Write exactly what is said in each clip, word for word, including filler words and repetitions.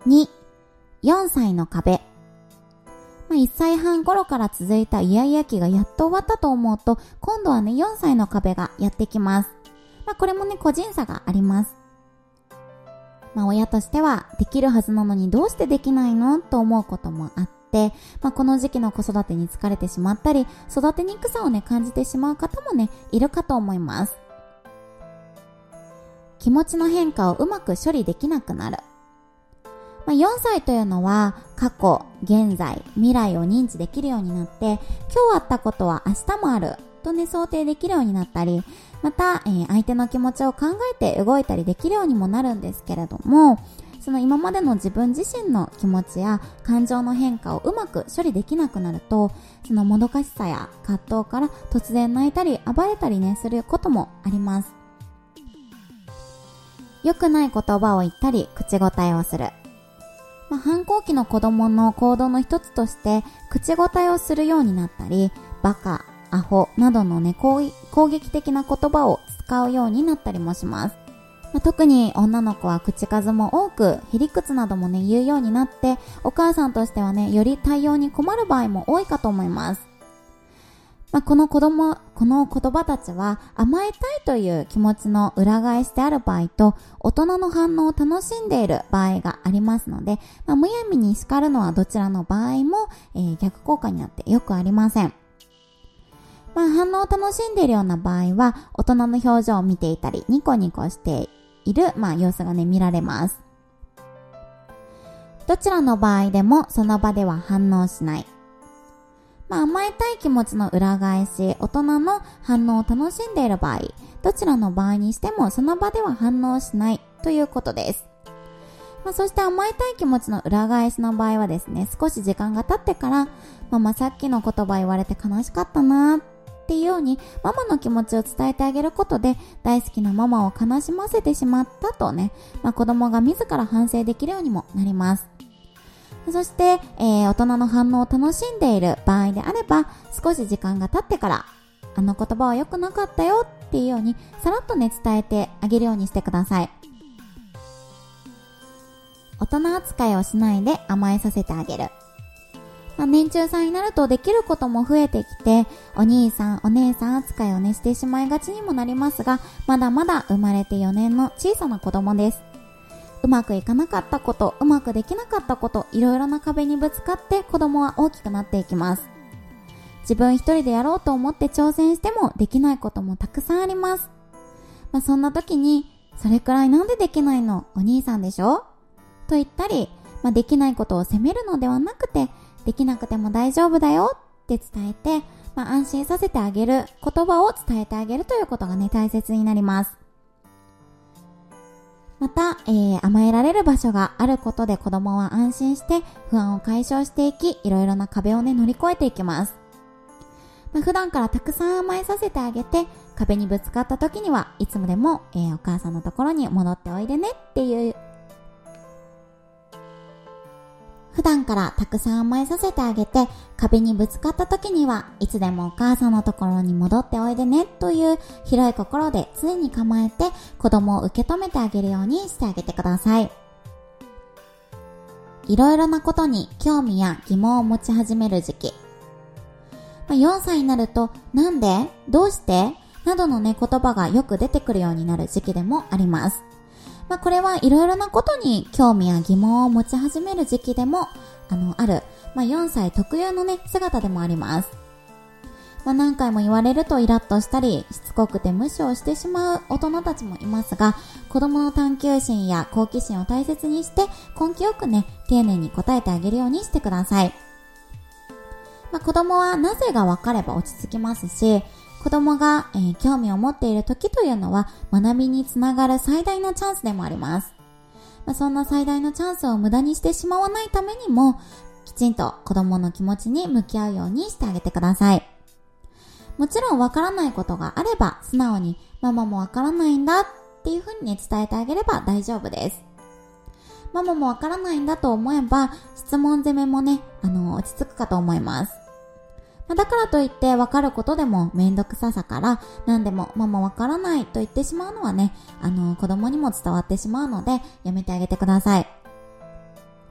に、よんさいの壁。まあ、いっさいはん頃から続いたイヤイヤ期がやっと終わったと思うと、今度はね、よんさいの壁がやってきます。まあ、これもね、個人差があります。まあ、親としては、できるはずなのにどうしてできないのと思うこともあって、まあ、この時期の子育てに疲れてしまったり、育てにくさをね、感じてしまう方もね、いるかと思います。気持ちの変化をうまく処理できなくなる。まあ、よんさいというのは過去、現在、未来を認知できるようになって、今日あったことは明日もあるとね、想定できるようになったり、また、えー、相手の気持ちを考えて動いたりできるようにもなるんですけれども、その今までの自分自身の気持ちや感情の変化をうまく処理できなくなると、そのもどかしさや葛藤から突然泣いたり暴れたりね、することもあります。良くない言葉を言ったり、口答えをする。まあ、反抗期の子供の行動の一つとして、口答えをするようになったり、バカ、アホなどのね、攻撃的な言葉を使うようになったりもします。まあ、特に女の子は口数も多く、へりくつなどもね、言うようになって、お母さんとしてはね、より対応に困る場合も多いかと思います。まあ、この子供、この言葉たちは甘えたいという気持ちの裏返しである場合と、大人の反応を楽しんでいる場合がありますので、まあ、むやみに叱るのはどちらの場合も、えー、逆効果になってよくありません。まあ、反応を楽しんでいるような場合は、大人の表情を見ていたり、ニコニコしている、まあ、様子がね、見られます。どちらの場合でもその場では反応しない。まあ、甘えたい気持ちの裏返し、大人の反応を楽しんでいる場合、どちらの場合にしてもその場では反応しないということです。まあ、そして甘えたい気持ちの裏返しの場合はですね、少し時間が経ってから、ママさっきの言葉言われて悲しかったなっていうように、ママの気持ちを伝えてあげることで、大好きなママを悲しませてしまったとね、まあ、子供が自ら反省できるようにもなります。そして、えー、大人の反応を楽しんでいる場合であれば、少し時間が経ってから、あの言葉は良くなかったよっていうように、さらっとね、伝えてあげるようにしてください。大人扱いをしないで甘えさせてあげる。まあ、年中さんになるとできることも増えてきて、お兄さん、お姉さん扱いをね、してしまいがちにもなりますが、まだまだ生まれてよねんの小さな子供です。うまくいかなかったこと、うまくできなかったこと、いろいろな壁にぶつかって子供は大きくなっていきます。自分一人でやろうと思って挑戦してもできないこともたくさんあります。まあ、そんな時に、それくらいなんでできないの？お兄さんでしょ？と言ったり、まあ、できないことを責めるのではなくて、できなくても大丈夫だよって伝えて、まあ、安心させてあげる、言葉を伝えてあげるということがね、大切になります。また、えー、甘えられる場所があることで子供は安心して不安を解消していき、いろいろな壁をね、乗り越えていきます。まあ、普段からたくさん甘えさせてあげて、壁にぶつかった時にはいつもでも、えー、お母さんのところに戻っておいでねっていう普段からたくさん甘えさせてあげて、壁にぶつかった時にはいつでもお母さんのところに戻っておいでねという広い心で常に構えて子供を受け止めてあげるようにしてあげてください。いろいろなことに興味や疑問を持ち始める時期。よんさいになると、なんで？どうして？などのね、言葉がよく出てくるようになる時期でもあります。まあ、これはいろいろなことに興味や疑問を持ち始める時期でもあのある、まあ、よんさい特有のね姿でもあります。まあ、何回も言われるとイラッとしたりしつこくて無視をしてしまう大人たちもいますが、子供の探求心や好奇心を大切にして根気よくね丁寧に答えてあげるようにしてください。まあ、子供はなぜが分かれば落ち着きますし、子供が、えー、興味を持っている時というのは学びにつながる最大のチャンスでもあります。まあ、そんな最大のチャンスを無駄にしてしまわないためにも、きちんと子供の気持ちに向き合うようにしてあげてください。もちろんわからないことがあれば素直にママもわからないんだっていうふうにね伝えてあげれば大丈夫です。ママもわからないんだと思えば質問攻めもねあの落ち着くかと思います。だからといって分かることでもめんどくささから何でもママ分からないと言ってしまうのはね、あの子供にも伝わってしまうのでやめてあげてください。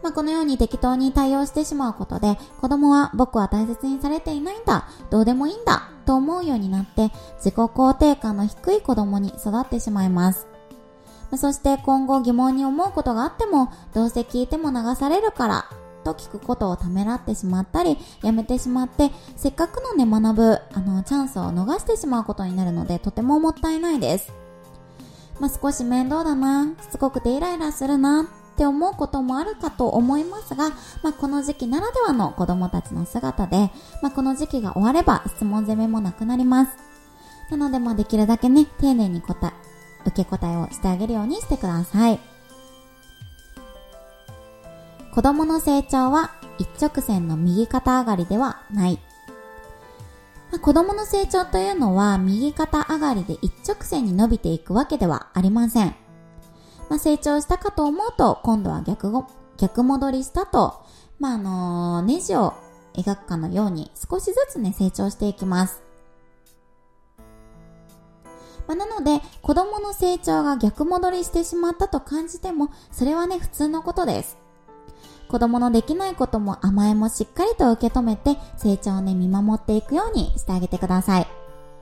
まあ、このように適当に対応してしまうことで、子供は僕は大切にされていないんだ、どうでもいいんだと思うようになって、自己肯定感の低い子供に育ってしまいます。まあ、そして今後疑問に思うことがあっても、どうせ聞いても流されるからと聞くことをためらってしまったり、やめてしまって、せっかくのね学ぶあのチャンスを逃してしまうことになるので、とてももったいないです。まあ、少し面倒だな、しつこくてイライラするなって思うこともあるかと思いますが、まあ、この時期ならではの子供たちの姿で、まあ、この時期が終われば質問攻めもなくなります。なので、まあ、できるだけね丁寧に答え受け答えをしてあげるようにしてください。子供の成長は一直線の右肩上がりではない。まあ、子供の成長というのは右肩上がりで一直線に伸びていくわけではありません。まあ、成長したかと思うと今度は逆ご逆戻りしたと、まああのー、ネジを描くかのように少しずつね成長していきます。まあ、なので子供の成長が逆戻りしてしまったと感じても、それはね普通のことです。子供のできないことも甘えもしっかりと受け止めて、成長をね見守っていくようにしてあげてください。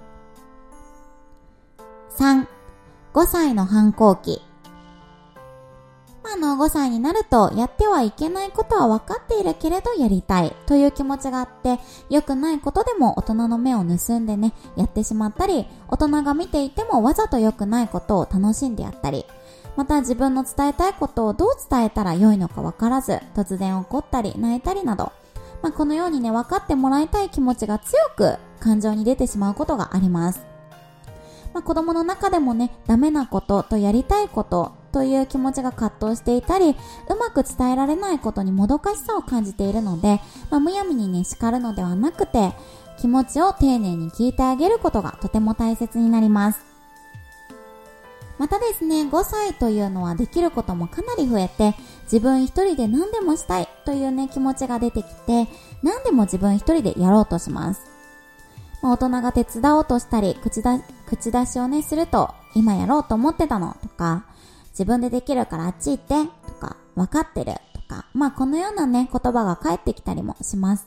さん、ごさいの反抗期。あのごさいになるとやってはいけないことは分かっているけれどやりたいという気持ちがあって、良くないことでも大人の目を盗んでねやってしまったり、大人が見ていてもわざと良くないことを楽しんでやったり、また自分の伝えたいことをどう伝えたら良いのか分からず突然怒ったり泣いたりなど、まあ、このようにね分かってもらいたい気持ちが強く感情に出てしまうことがあります。まあ、子供の中でもねダメなこととやりたいことという気持ちが葛藤していたり、うまく伝えられないことにもどかしさを感じているので、まあ、むやみにね叱るのではなくて、気持ちを丁寧に聞いてあげることがとても大切になります。またですね、ごさいというのはできることもかなり増えて、自分一人で何でもしたいというね気持ちが出てきて、何でも自分一人でやろうとします。まあ、大人が手伝おうとしたり口だ口出しをねすると、今やろうと思ってたのとか、自分でできるからあっち行ってとか、分かってるとか、まあこのようなね言葉が返ってきたりもします。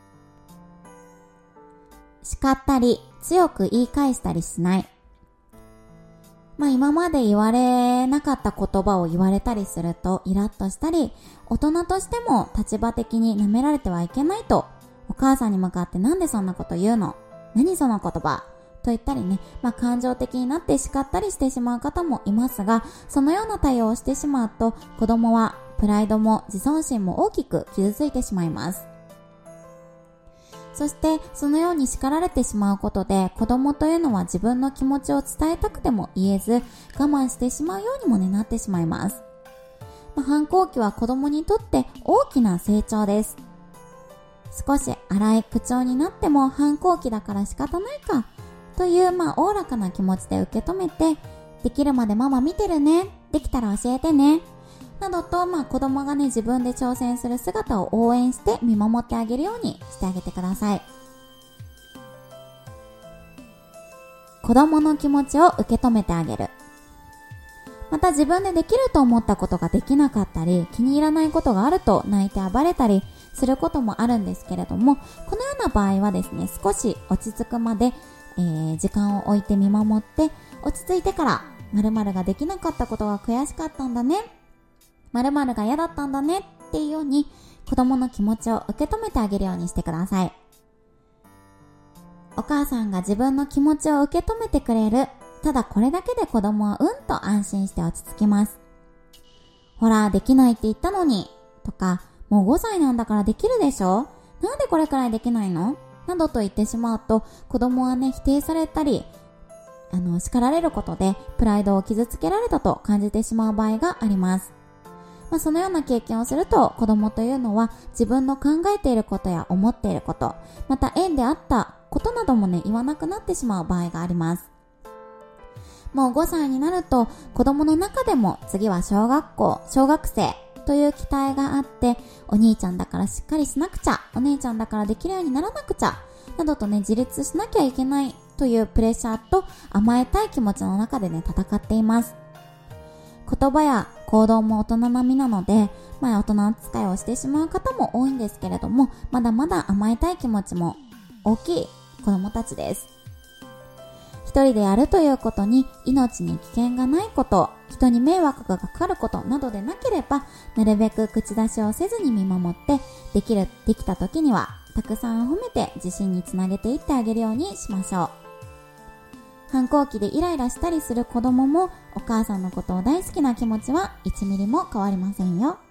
叱ったり強く言い返したりしない。まあ今まで言われなかった言葉を言われたりするとイラッとしたり、大人としても立場的に舐められてはいけないと、お母さんに向かってなんでそんなこと言うの、何その言葉と言ったりね、まあ感情的になって叱ったりしてしまう方もいますが、そのような対応をしてしまうと、子供はプライドも自尊心も大きく傷ついてしまいます。そしてそのように叱られてしまうことで、子供というのは自分の気持ちを伝えたくても言えず、我慢してしまうようにも、ね、なってしまいます。まあ、反抗期は子供にとって大きな成長です。少し荒い口調になっても反抗期だから仕方ないかという、まあ、おおらかな気持ちで受け止めて、できるまでママ見てるね、できたら教えてねなどと、まあ、子供がね自分で挑戦する姿を応援して見守ってあげるようにしてあげてください。子供の気持ちを受け止めてあげる。また自分でできると思ったことができなかったり、気に入らないことがあると泣いて暴れたりすることもあるんですけれども、このような場合はですね、少し落ち着くまで、えー、時間を置いて見守って、落ち着いてから〇〇ができなかったことが悔しかったんだね、〇〇が嫌だったんだねっていうように、子供の気持ちを受け止めてあげるようにしてください。お母さんが自分の気持ちを受け止めてくれる。ただこれだけで子供はうんと安心して落ち着きます。ほら、できないって言ったのにとか、もうごさいなんだからできるでしょ、なんでこれくらいできないのなどと言ってしまうと、子供はね否定されたり、あの叱られることでプライドを傷つけられたと感じてしまう場合があります。まあ、そのような経験をすると、子供というのは自分の考えていることや思っていること、また縁であったことなどもね言わなくなってしまう場合があります。もうごさいになると、子供の中でも次は小学校、小学生という期待があって、お兄ちゃんだからしっかりしなくちゃ、お姉ちゃんだからできるようにならなくちゃなどとね自立しなきゃいけないというプレッシャーと甘えたい気持ちの中でね戦っています。 言葉や行動も大人並みなので、まあ大人扱いをしてしまう方も多いんですけれども、まだまだ甘えたい気持ちも大きい子供たちです。一人でやるということに命に危険がないこと、人に迷惑がかかることなどでなければ、なるべく口出しをせずに見守って、できる、できた時にはたくさん褒めて自信につなげていってあげるようにしましょう。反抗期でイライラしたりする子供も、お母さんのことを大好きな気持ちはいちミリも変わりませんよ。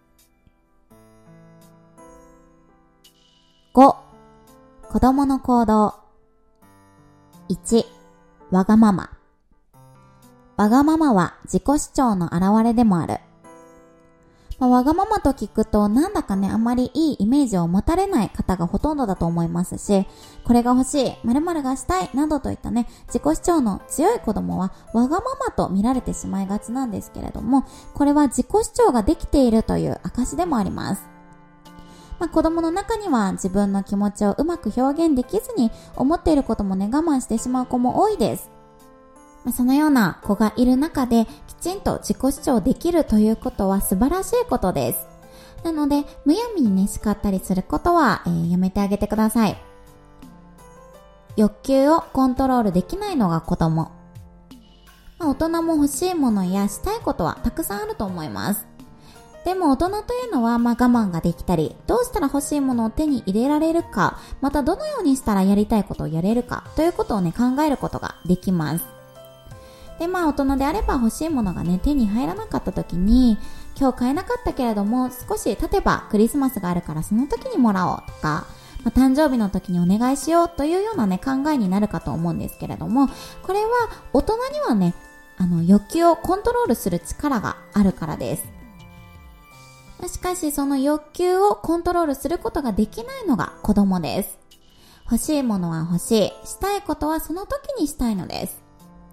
ご、子供の行動。いち、わがまま。わがままは自己主張の表れでもある。まあ、わがままと聞くとなんだかね、あまりいいイメージを持たれない方がほとんどだと思いますし、これが欲しい、〇〇がしたいなどといったね、自己主張の強い子供はわがままと見られてしまいがちなんですけれども、これは自己主張ができているという証でもあります。まあ、子供の中には自分の気持ちをうまく表現できずに、思っていることもね、我慢してしまう子も多いです。まあ、そのような子がいる中で、きちんと自己主張できるということは素晴らしいことです。なので、むやみにね、叱ったりすることは、えー、やめてあげてください。欲求をコントロールできないのが子供。まあ、大人も欲しいものやしたいことはたくさんあると思います。でも大人というのは、まあ、我慢ができたり、どうしたら欲しいものを手に入れられるか、またどのようにしたらやりたいことをやれるかということをね、考えることができます。で、まあ大人であれば欲しいものがね、手に入らなかった時に、今日買えなかったけれども少し経てばクリスマスがあるからその時にもらおうとか、まあ、誕生日の時にお願いしようというようなね、考えになるかと思うんですけれども、これは大人にはね、あの欲求をコントロールする力があるからです。しかしその欲求をコントロールすることができないのが子供です。欲しいものは欲しい、したいことはその時にしたいのです。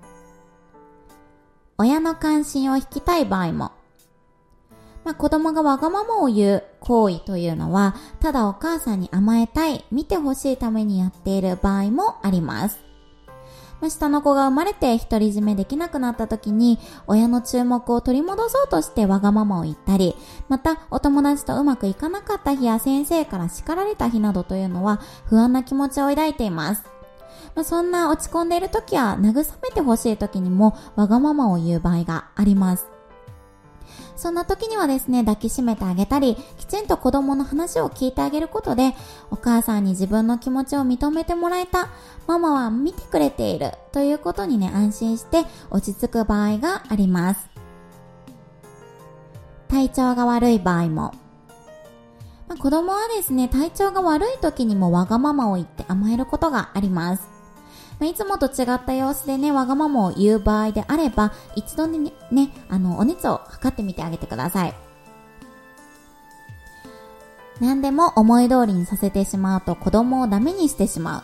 親の関心を引きたい場合も、まあ、子供がわがままを言う行為というのは、ただお母さんに甘えたい、見てほしいためにやっている場合もあります。まあ、下の子が生まれて独り占めできなくなった時に、親の注目を取り戻そうとしてわがままを言ったり、またお友達とうまくいかなかった日や先生から叱られた日などというのは、不安な気持ちを抱いています。まあ、そんな落ち込んでいる時や慰めてほしい時にもわがままを言う場合があります。そんな時にはですね、抱きしめてあげたり、きちんと子供の話を聞いてあげることで、お母さんに自分の気持ちを認めてもらえた、ママは見てくれているということにね、安心して落ち着く場合があります。体調が悪い場合も、まあ、子供はですね、体調が悪い時にもわがままを言って甘えることがあります。まあ、いつもと違った様子でね、わがままを言う場合であれば、一度ね、ね、あの、お熱を測ってみてあげてください。何でも思い通りにさせてしまうと子供をダメにしてしまう。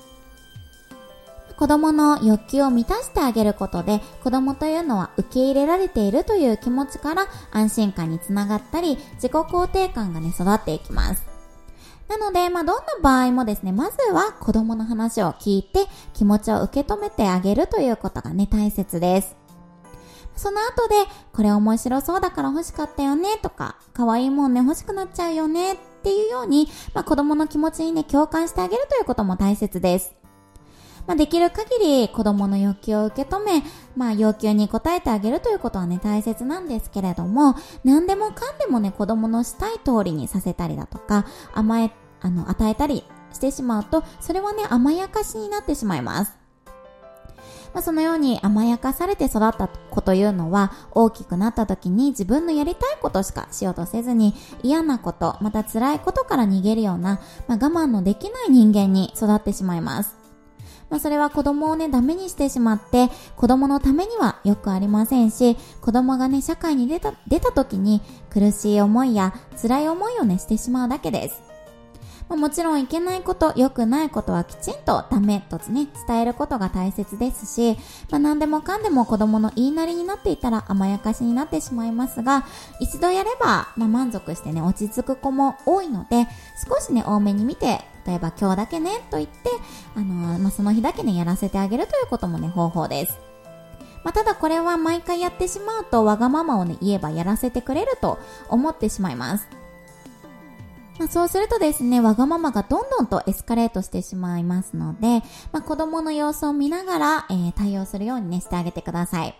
子供の欲求を満たしてあげることで、子供というのは受け入れられているという気持ちから安心感につながったり、自己肯定感がね、育っていきます。なので、まあ、どんな場合もですね、まずは子供の話を聞いて気持ちを受け止めてあげるということがね、大切です。その後で、これ面白そうだから欲しかったよねとか、可愛いもんね欲しくなっちゃうよねっていうように、まあ、子供の気持ちにね、共感してあげるということも大切です。まあ、できる限り子供の欲求を受け止め、まあ、要求に応えてあげるということはね、大切なんですけれども、何でもかんでもね、子供のしたい通りにさせたりだとか、甘え、あの、与えたりしてしまうと、それはね、甘やかしになってしまいます。まあ、そのように甘やかされて育った子というのは、大きくなった時に自分のやりたいことしかしようとせずに、嫌なこと、また辛いことから逃げるような、まあ、我慢のできない人間に育ってしまいます。まあ、それは子供をね、ダメにしてしまって、子供のためにはよくありませんし、子供がね、社会に出た、出た時に苦しい思いや辛い思いをね、してしまうだけです。まあ、もちろんいけないこと、良くないことはきちんとダメとね、伝えることが大切ですし、まあ、何でもかんでも子供の言いなりになっていたら甘やかしになってしまいますが、一度やれば、まあ、満足してね、落ち着く子も多いので、少しね、多めに見て、例えば今日だけねと言って、あのー、まあ、その日だけね、やらせてあげるということもね、方法です。 まあ、ただこれは毎回やってしまうとわがままをね、言えばやらせてくれると思ってしまいます。まあ、そうするとですね、わがままがどんどんとエスカレートしてしまいますので、まあ、子供の様子を見ながら、えー、対応するようにね、してあげてください。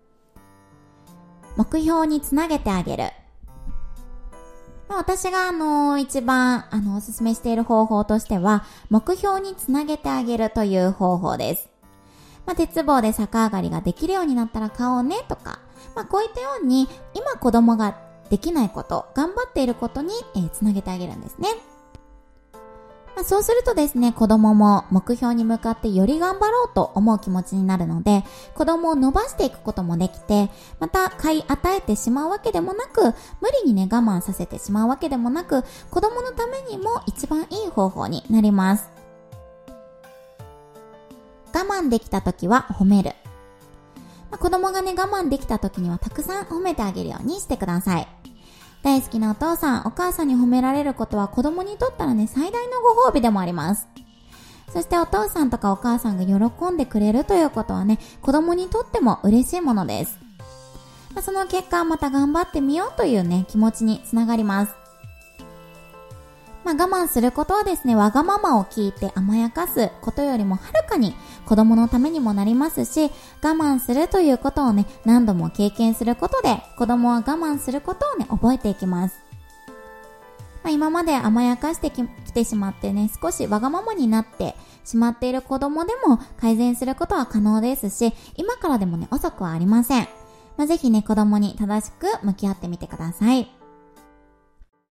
目標につなげてあげる。まあ、私があのー、一番あのおすすめしている方法としては、目標につなげてあげるという方法です。まあ、鉄棒で逆上がりができるようになったら買おうねとか、まあ、こういったように今子供ができないこと、頑張っていることに、えー、つなげてあげるんですね。まあ、そうするとですね、子供も目標に向かってより頑張ろうと思う気持ちになるので、子供を伸ばしていくこともできて、また買い与えてしまうわけでもなく、無理にね、我慢させてしまうわけでもなく、子供のためにも一番いい方法になります。我慢できた時は褒める。まあ、子供がね、我慢できた時にはたくさん褒めてあげるようにしてください。大好きなお父さん、お母さんに褒められることは子供にとったらね、最大のご褒美でもあります。そしてお父さんとかお母さんが喜んでくれるということはね、子供にとっても嬉しいものです。まあ、その結果、また頑張ってみようというね、気持ちにつながります。まあ、我慢することはですね、わがままを聞いて甘やかすことよりもはるかに子供のためにもなりますし、我慢するということをね、何度も経験することで、子供は我慢することをね、覚えていきます。まあ、今まで甘やかしてきてしまってね、少しわがままになってしまっている子供でも改善することは可能ですし、今からでもね、遅くはありません。まあ、ぜひね、子供に正しく向き合ってみてください。